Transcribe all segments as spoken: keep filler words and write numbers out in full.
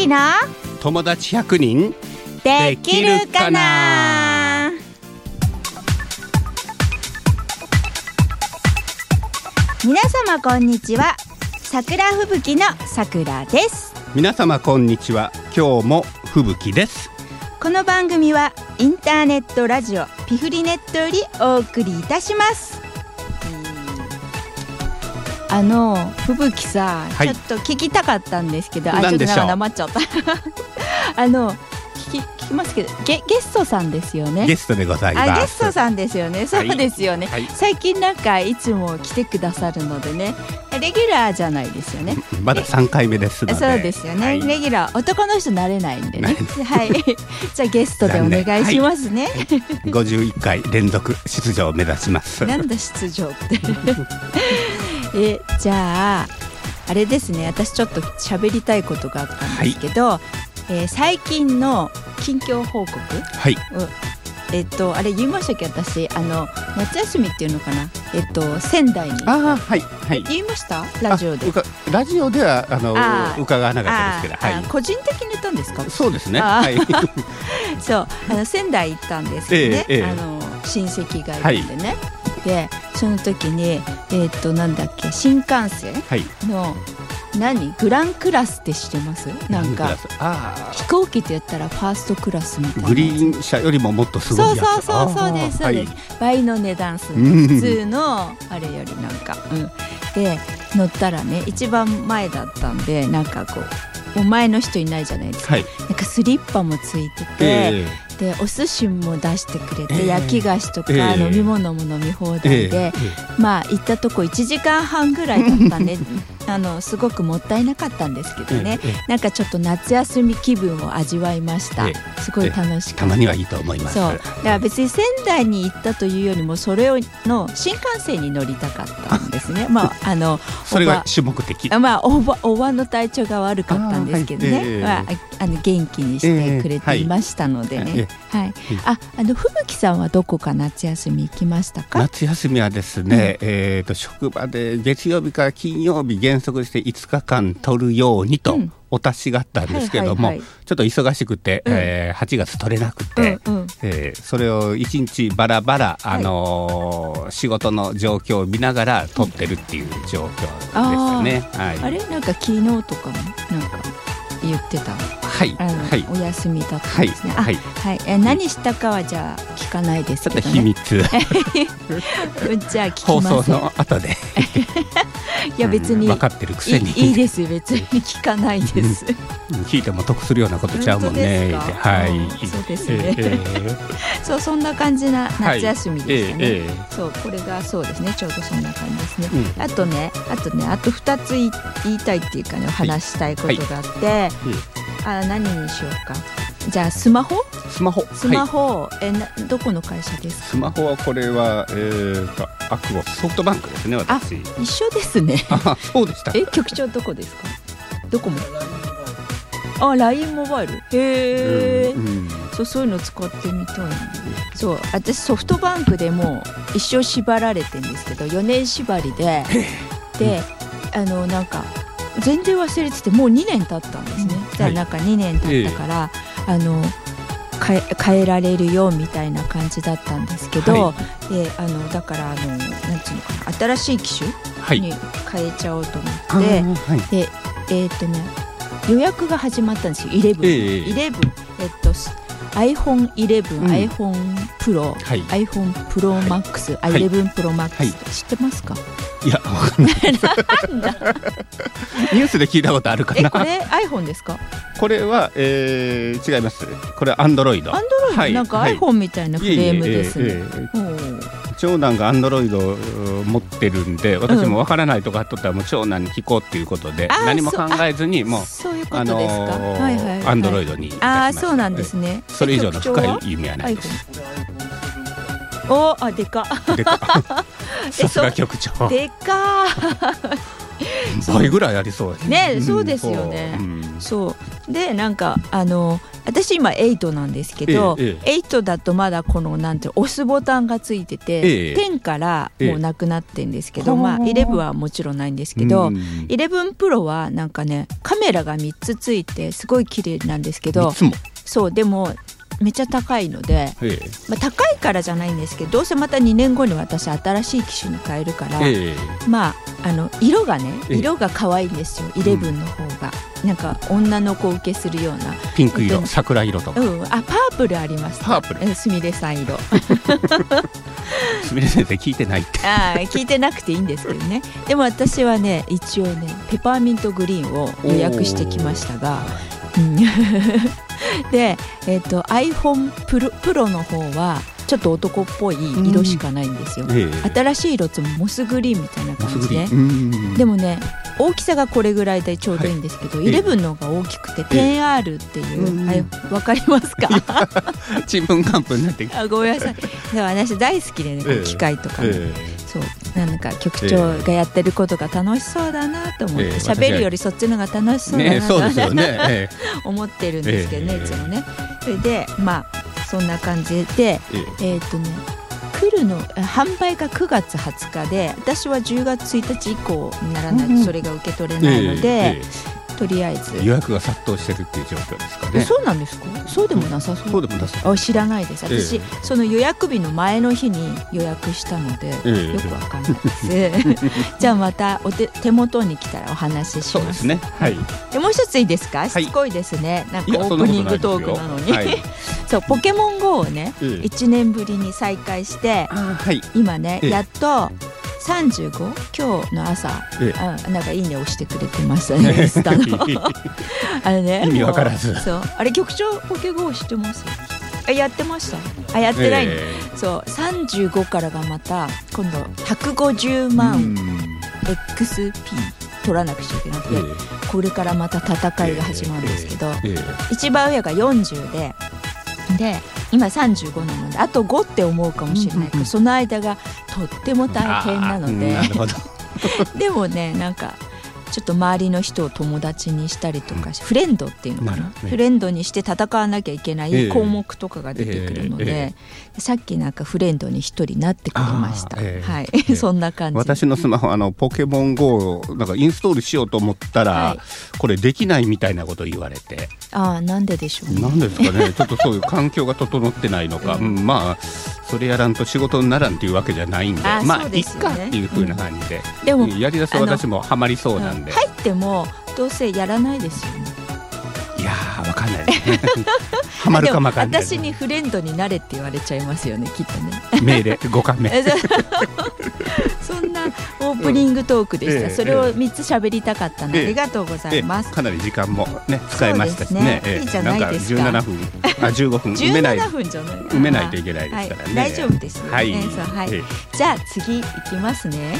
きな友達ひゃくにんできるかな。皆様こんにちは。桜吹雪の桜です。 皆様こんにちは。今日も吹雪です。 この番組はインターネットラジオピフリネットよりお送りいたします。あの吹雪さ、はい、ちょっと聞きたかったんですけど、あ、ちょっとなんかなまっちゃったあの聞き、聞きますけど ゲ, ゲストさんですよね。 ゲストでございます。 あ、ゲストさんですよね。そうですよね、はいはい、最近なんかいつも来てくださるのでね、レギュラーじゃないですよね。 まださんかいめですので。 そうですよね、はい、レギュラー男の人なれないんでねはいじゃあゲストでお願いしますね、はい、 ごじゅういっかい連続出場を目指しますなんだ出場ってえじゃああれですね、私ちょっと喋りたいことがあったんですけど、はい、えー、最近の近況報告、 はい、 えっとあれ言いましたっけ、私あの夏休みっていうのかな、えっと仙台に、 あ、はいはい、 言いましたラジオで。 ラジオではあのあ伺わなかったですけど、はい、 個人的に言ったんですか。 そうですね、はい、 そうあの仙台行ったんですけどね、えーえー、あの親戚がいるんでね、はい、でその時にえー、っとなんだっけ新幹線の、はい、何グランクラスって知ってます？なんかあ飛行機って言ったらファーストクラスみたいな、グリーン車よりももっとすごいやつ。そうそうそうそうです、そうです、はい、倍の値段する普通のあれよりなんか、うん、で乗ったらね一番前だったんで、なんかこうお前の人いないじゃないですか、はい、なんかスリッパもついてて、えー、でお寿司も出してくれて、えー、焼き菓子とか、えー、飲み物も飲み放題で、えーえー、まあ行ったとこいちじかんはんぐらいだったんであのすごくもったいなかったんですけどね、えーえー、なんかちょっっと夏休み気分を味わいました、えー、すごい楽しかった。 たまにはいいと思います。 そうだから別に仙台に行ったというよりもそれの新幹線に乗りたかったんですねまああのそれが主目的。 まあおばおばの体調が悪かったんですけどね、はい、まあ、あの元気にしてくれていましたのでね、えーはいはい、ああの吹雪さんはどこか夏休み行きましたか？ 夏休みはですね、うん、えー、と職場で月曜日から金曜日原則していつかかん取るようにと、うん、お達しがあったんですけども、はいはいはい、ちょっと忙しくて、うん、えー、はちがつ取れなくて、うんうん、えー、それをいちにちバラバラ、あのーはい、仕事の状況を見ながら取ってるっていう状況でしたね、うん、あ, はい、 あれなんか昨日とかもなんか言ってた、 はい、 あの、はい、お休みだったんですね、 はいはいはい、え何したかはじゃあ聞かないですけどね、 秘密じゃあ聞きません。 放送の後でいや別に、 うん、分かってるくせにい, いいですよ、別に聞かないです、 うん、聞いても得するようなことちゃうもんね。はい、 そうですね、えー、そうそんな感じな夏休みでしたね、はい、えーえー、そうこれがそうですね、ちょうどそんな感じですね、うん、あとねあとねあとふたつ言いたいっていうかね、話したいことがあって、はいはい、あ何にしようか。じゃあスマホスマホスマホ、はい、えなどこの会社ですか？ スマホはこれは、えー、とアクボスソフトバンクですね、私。 あ一緒ですね。 あそうでした。 え局長どこですか？どこもあ ライン モバイルへえ、うんうん、そうそういうの使ってみたい、ね、そう私ソフトバンクでもう一生縛られてるんですけどよねん縛りでで、うん、あのなんか全然忘れててもうにねん経ったんですね、うん、じゃあなんかにねん経ったから、はい、あの変え、変えられるよみたいな感じだったんですけど、はい、であのだからあのなんていうのかな、新しい機種に変えちゃおうと思って、はい、でえー、っとね予約が始まったんですよ。じゅういち、えー、じゅういちえっと アイフォンイレブン、うん、iPhone Pro、はい、iPhone Pro Max、はい、じゅういち Pro Max、はい、知ってますか？ いやわかんないなんだニュースで聞いたことあるかな。 えこれ iPhone ですか？ これは、えー、違います。これは Android。Android、 はい、なんか iPhone みたいなフレームですね。 長男が Android を持ってるんで、私もわからないとかあっとったらもう長男に聞こうっていうことで、うん、何も考えずにもうそういうことですか、あのーはいはいはい、 Android にいたしました。 あそうなんですね。 それ以上の深い意味はないです。 おあでかでかさすが局長でか倍ぐらいありそうですね。そうですよね、うん、そうでなんかあの私今エイトなんですけど、ええ、エイトだとまだこのなんて押すボタンがついてて、ええ、テンからもうなくなってんですけど、ええ、まあイレブンはもちろんないんですけど、イレブンプロはなんかねカメラがみっつついてすごい綺麗なんですけど、そうでもめっちゃ高いので、ええまあ、高いからじゃないんですけど、どうせまたにねんごに私新しい機種に変えるから、ええ、まああの色がね色が可愛いんですよ、イレブンの方が、うん、なんか女の子受けするようなピンク色、桜色とか、 うん、あパープルあります、ね、 パープルすみれさん色すみれ先生聞いてないってあ聞いてなくていいんですけどね。でも私はね一応ねペパーミントグリーンを予約してきましたが、うんで、えーと、iPhone プロ、プロの方はちょっと男っぽい色しかないんですよ、うんえー、新しい色ってモスグリーンみたいな感じで、でもね大きさがこれぐらいでちょうどいいんですけど、はい、じゅうの方が大きくて テンアール っていう、えー、わかりますかちんぷんかんぷんになってきた。 あごめんなさい。でも私大好きでね、えー、機械とかね、えー、そうなんか局長がやってることが楽しそうだなと思って喋、えー、るよりそっちの方が楽しそうだなと、ね、そうですよね、えー、思ってるんですけどね、えー、いつもね。それでまあそんな感じで、えー、えーとね来るの販売がくがつはつかで、私はじゅうがつついたち以降にならないとそれが受け取れないので、えーえーとりあえず予約が殺到してるっていう状況ですかね。 そうなんですか。そうでもなさそう。 そうでもなさそう。 あ知らないです。私、えー、その予約日の前の日に予約したので、えー、よくわかんないです。じゃあまたお手、手元に来たらお話しします。 そうですね。はい。 でもう一ついいですか。しつこいですね。はい、なんかオープニングトークなのに。はい、そうポケモン ゴー をね、えー、いちねんぶりに再開して、はい、今ね、えー、やっとさんじゅうご今日の朝、ええ、あなんかいいね押してくれてましたねスタのあれね意味わからずそうあれ局長ポケゴー知ってます？あやってましたあやってない、えー、そうさんじゅうごからがまた今度ひゃくごじゅうまん エックスピー 取らなくちゃいけなくて、えー、これからまた戦いが始まるんですけど、えーえー、一番上がよんじゅうでで今さんじゅうごなのであとごって思うかもしれないけど、うんうん、その間がとっても大変なので、 なるほどでもねなんかちょっと周りの人を友達にしたりとか、うん、フレンドっていうのかな、ね、フレンドにして戦わなきゃいけない項目とかが出てくるので、えーえー、さっきなんかフレンドに一人なってくれました、えーはいえー、そんな感じ。 私のスマホあのポケモン ゴー をなんかインストールしようと思ったら、はい、これできないみたいなこと言われて、 あなんででしょうね。 なんですかねちょっとそういう環境が整ってないのか、うん、まあそれやらんと仕事にならんっていうわけじゃないんで、あまあいっかっていう風な感じで、うん、でもやりだす私もハマりそうなんで、 入ってもどうせやらないですよね。 いやーわかんないですねハマるかもわかんない。 私にフレンドになれって言われちゃいますよねきっとね命令ごかんめそんなオープニングトークでした、えー、それをみっつ喋りたかったので、えー、ありがとうございます、 えー、かなり時間もね使いましたしね、 えー、いいじゃないですか。 なんかじゅうななふんあじゅうごふん埋めない埋めないといけないですからね、 はい、大丈夫ですね、はいそうはいえー、じゃあ次いきますね。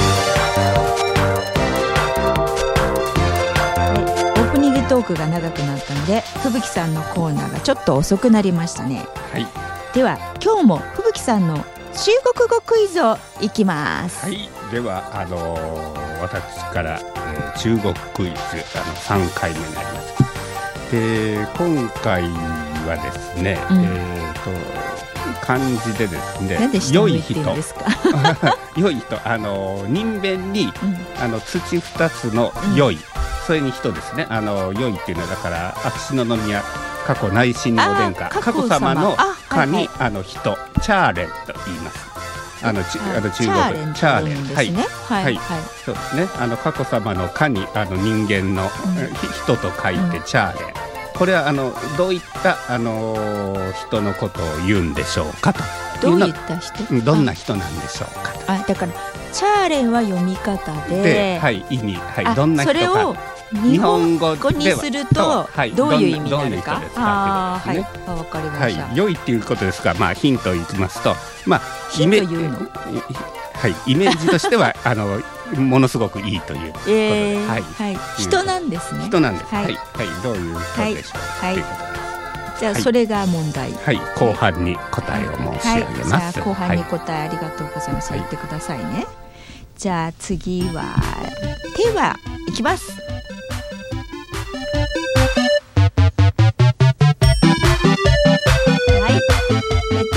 オープニングトークが長くなったので吹雪さんのコーナーがちょっと遅くなりましたね、はい、では今日も吹雪さんの中国語クイズをいきます。 はい、ではあのー、私から、えー、中国クイズあのさんかいめになります。で今回はですね、うん、えーと漢字でですね、 なんで下向いてるんですか良い人、あの人弁に、うん、あの土二つの良い、うん、それに人ですね。あの良いっていうのはだから秋篠宮過去内親王殿下佳子様の下に、はいはい、あの人チャーレンと言います。あのちあの中国チャーレンですね。はい、はいはい、そうですね。あの佳子様の下にあの人間の、うん、人と書いてチャーレン、うん、これはあのどういったあの人のことを言うんでしょうかと。 どういった人？ どんな人なんでしょうかと。 あ、だからチャーレンは読み方で、 ではい、意味、はい、どんな人か。 それを日本語にするとどういう意味になるか。ああ、はい、わかりました。 はい、良いっていうことですが、まあヒントを言いますと、まあヒント言うの？ はい、イメージとしてはあのものすごくいいということで、 えー、はい、はい、人なんですね。 人なんです。はい、はい、どういうことでしょうか。はい。 じゃあそれが問題。 はい、後半に答えを申し上げます。 はい、じゃあ後半に答えありがとうございます。言ってくださいね。じゃあ次は手はいきます。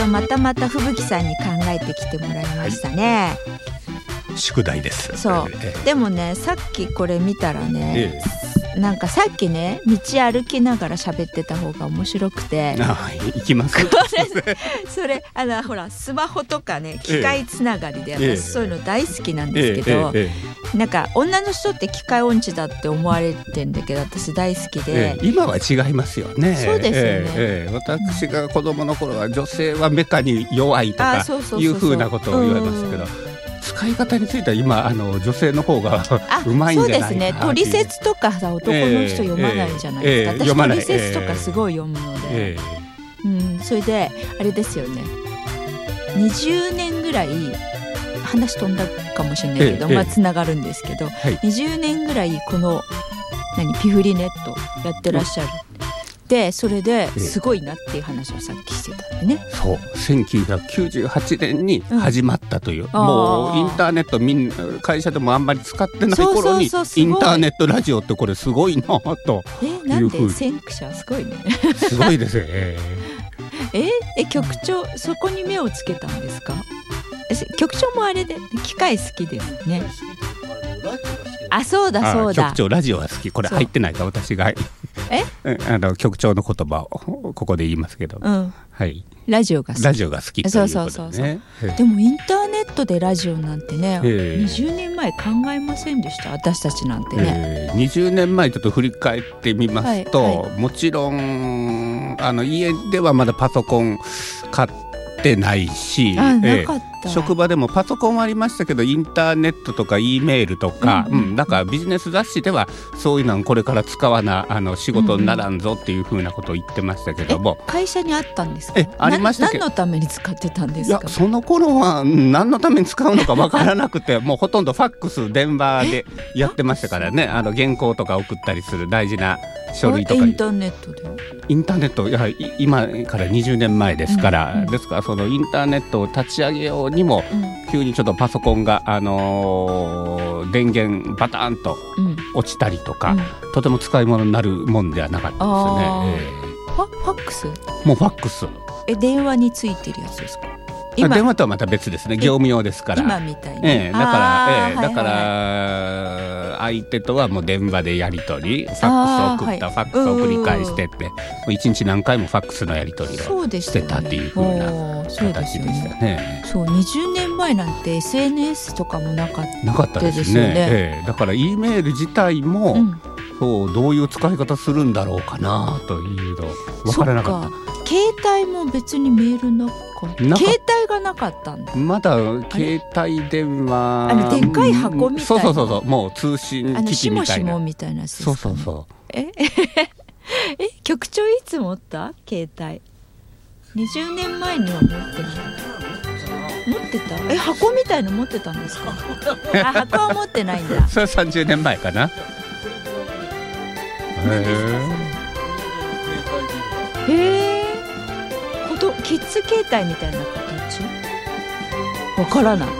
またまた吹雪さんに考えてきてもらいましたね、 はい、宿題です。 そう、ええ、でもねさっきこれ見たらね、ええ、なんかさっきね道歩きながら喋ってた方が面白くて、 あ、行きますそれあのほらスマホとかね機械つながりで、ええ、私そういうの大好きなんですけど、ええええ、なんか女の人って機械音痴だって思われてんだけど私大好きで、 ええ、今は違いますよね。 そうですよね、 ええええ、私が子供の頃は女性はメカに弱いとかいうふうなことを言われましたけど、使い方については今あの女性の方がうまいんじゃないかな。そうですね、 トリセツとかさ男の人読まないじゃないですか、えーえー、私トリセツとかすごい読むので、えーうん、それであれですよねにじゅうねんぐらい話飛んだかもしれないけど、えー、まあつながるんですけど、はい、にじゅうねんぐらいこの何ピフリネットやってらっしゃる、うん、でそれですごいなっていう話をさっきしてたんでね。 そうせんきゅうひゃくきゅうじゅうはちねんに始まったという、うん、もうインターネットみんな会社でもあんまり使ってない頃にインターネットラジオってこれすごいなとえなんで先駆者すごいねすごいですねええ局長そこに目をつけたんですか。局長もあれで機械好きですね。あそうだそうだ局長ラジオは好き。これ入ってないか私がえあの局長の言葉をここで言いますけど、うんはい、ラジオが好きラジオが好きということで、ね、そうそうそうそうでもインターネットでラジオなんてね、えー、にじゅうねんまえ考えませんでした私たちなんてね、 えー、にじゅうねんまえちょっと振り返ってみますと、はいはい、もちろんあの家ではまだパソコン買ってないし、 あなかった、 えー、職場でもパソコンはありましたけどインターネットとか E メールとか、うんうんうん、なんかビジネス雑誌ではそういうのこれから使わなあの仕事にならんぞっていうふうなことを言ってましたけども、 うんうん、会社にあったんですか。 えありましたけど何のために使ってたんですか。 いやその頃は何のために使うのか分からなくてもうほとんどファックス電話でやってましたからねあの原稿とか送ったりする大事な書類とかインターネットでインターネットや今からにじゅうねんまえですから、うんうん、ですからそのインターネットを立ち上げようにも、うん、急にちょっとパソコンが、あのー、電源バターンと落ちたりとか、うん、とても使い物になるもんではなかったですね、 えー、ファ、ファックスもうファックスえ電話についてるやつですか。 今電話とはまた別ですね業務用ですから今みたいに、 えー、だから、えー、だから、はいはい、相手とはもう電話でやり取りファックスを送った、はい、ファックスを繰り返してって一日何回もファックスのやり取りをしてたっていう風な形でしたね。 そうにじゅうねんまえなんて エスエヌエス とかもなかったですよね。 なかったですね、えー、だから E メール自体も、うん、そうどういう使い方するんだろうかなというの分からなかった。 携帯も別にメールなかった携帯がなかったんだ。 まだ携帯電話あのでっかい箱みたいな、 そうそうそうそうもう通信機器みたいなあのしもしもみたいなやつですか、ね、 そうそうそうええ局長いつ持った携帯にじゅうねんまえには持ってた持ってたえ箱みたいの持ってたんですかあ箱は持ってないんだそれはさんじゅうねんまえかな。へえへえキッズ携帯みたいな形わからない。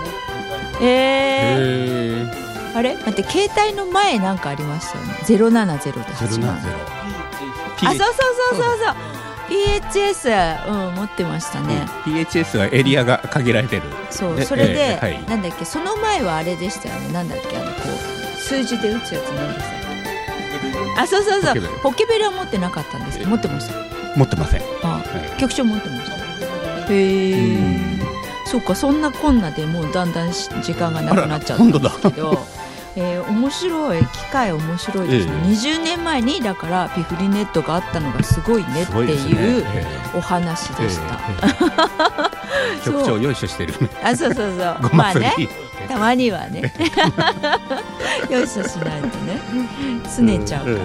えー、あれ待って携帯の前なんかありましたよね。ゼロななゼロで始まる。あそうそうそうそうそう ピーエイチエス、うん、持ってましたね、 うん、ピーエイチエス はエリアが限られてる。 そうそれで、えーはい、なんだっけその前はあれでしたよね。なんだっけあのこう数字で打つやつなんでしたっけ。あそうそうそうポケベルは持ってなかったんですけど持ってました。 持ってません。 あ、はい、局長持ってました。へえ、そうかそんなこんなでもうだんだん時間がなくなっちゃったんですけど、えー、面白い機械面白いですね、えー、にじゅうねんまえにだからピフリネットがあったのがすごいねっていうお話でした、えーえー、局長よいしょしてるね。 あそうそうそうまあねたまにはねよいしょしないとね拗ねちゃうから、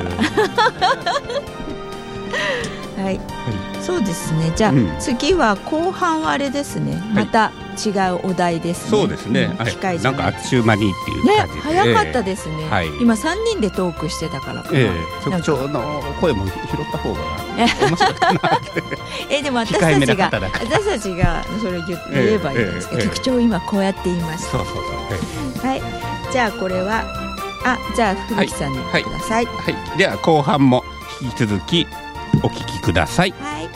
はい、はい、そうですね。じゃあ、うん、次は後半はあれですね、はい、また違うお題ですね。 そうですね、うん、機械じゃない、なんかあっちゅう間にっていう感じで、 ね、早かったですね、えーはい、今さんにんでトークしてたからかな、えー、局長の声も拾った方が面白かったなってえー、でも私たちが私たちがそれ 言, 言えばいいんですけど、えーえー、局長今こうやって言いました。 そうそうそう、 えー、はいじゃあこれはあじゃあ吹雪さんに言ってください、 はいはいはい、では後半も引き続きお聞きください。 はい。